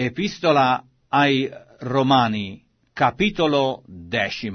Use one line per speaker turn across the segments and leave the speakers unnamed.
Epistola ai Romani, capitolo 10.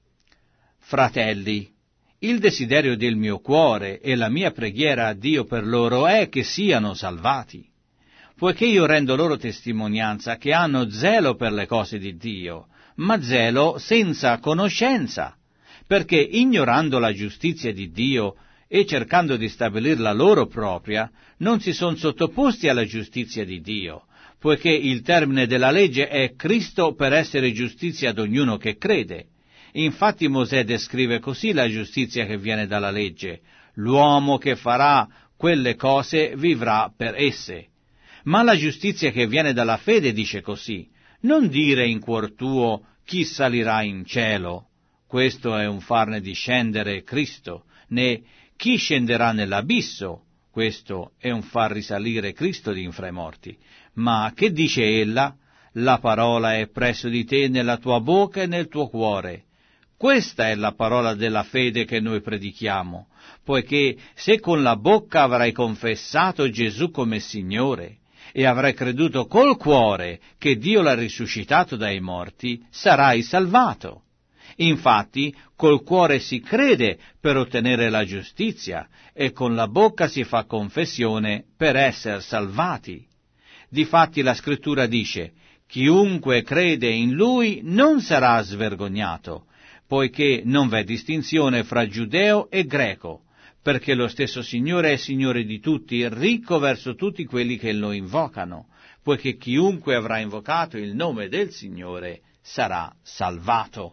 Fratelli, il desiderio del mio cuore e la mia preghiera a Dio per loro è che siano salvati, poiché io rendo loro testimonianza che hanno zelo per le cose di Dio, ma zelo senza conoscenza, perché ignorando la giustizia di Dio e cercando di stabilir la loro propria, non si sono sottoposti alla giustizia di Dio, poiché il termine della legge è Cristo per essere giustizia ad ognuno che crede. Infatti Mosè descrive così la giustizia che viene dalla legge: l'uomo che farà quelle cose vivrà per esse. Ma la giustizia che viene dalla fede dice così: non dire in cuor tuo chi salirà in cielo, questo è un farne discendere Cristo, né chi scenderà nell'abisso, questo è un far risalire Cristo di infra i morti. Ma che dice ella? La parola è presso di te nella tua bocca e nel tuo cuore. Questa è la parola della fede che noi predichiamo, poiché se con la bocca avrai confessato Gesù come Signore e avrai creduto col cuore che Dio l'ha risuscitato dai morti, sarai salvato. Infatti, col cuore si crede per ottenere la giustizia e con la bocca si fa confessione per essere salvati. Difatti la Scrittura dice: chiunque crede in Lui non sarà svergognato, poiché non v'è distinzione fra giudeo e greco, perché lo stesso Signore è Signore di tutti, ricco verso tutti quelli che lo invocano, poiché chiunque avrà invocato il nome del Signore sarà salvato.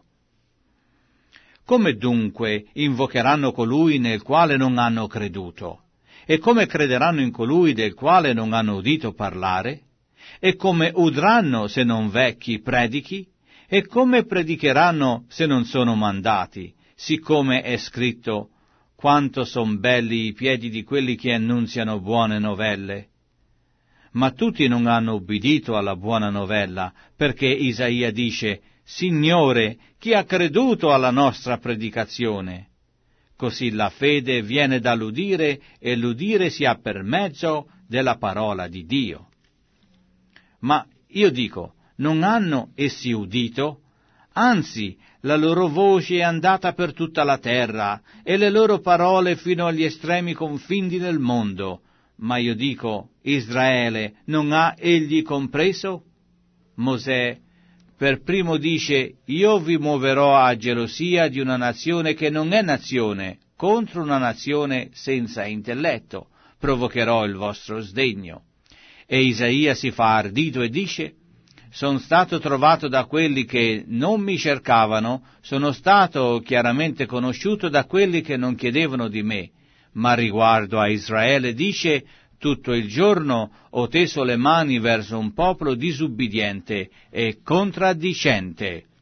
Come dunque invocheranno colui nel quale non hanno creduto? E come crederanno in colui del quale non hanno udito parlare? E come udranno se non v'è chi predichi? E come predicheranno se non sono mandati? Siccome è scritto: quanto son belli i piedi di quelli che annunziano buone novelle. Ma tutti non hanno ubbidito alla buona novella, perché Isaia dice: Signore, chi ha creduto alla nostra predicazione? Così la fede viene dall'udire e l'udire si ha per mezzo della parola di Dio. Ma io dico, non hanno essi udito? Anzi, la loro voce è andata per tutta la terra e le loro parole fino agli estremi confini del mondo. Ma io dico, Israele, non ha egli compreso? Mosè per primo dice: io vi muoverò a gelosia di una nazione che non è nazione, contro una nazione senza intelletto, provocherò il vostro sdegno. E Isaia si fa ardito e dice: sono stato trovato da quelli che non mi cercavano, sono stato chiaramente conosciuto da quelli che non chiedevano di me. Ma riguardo a Israele dice: tutto il giorno ho teso le mani verso un popolo disubbidiente e contraddicente.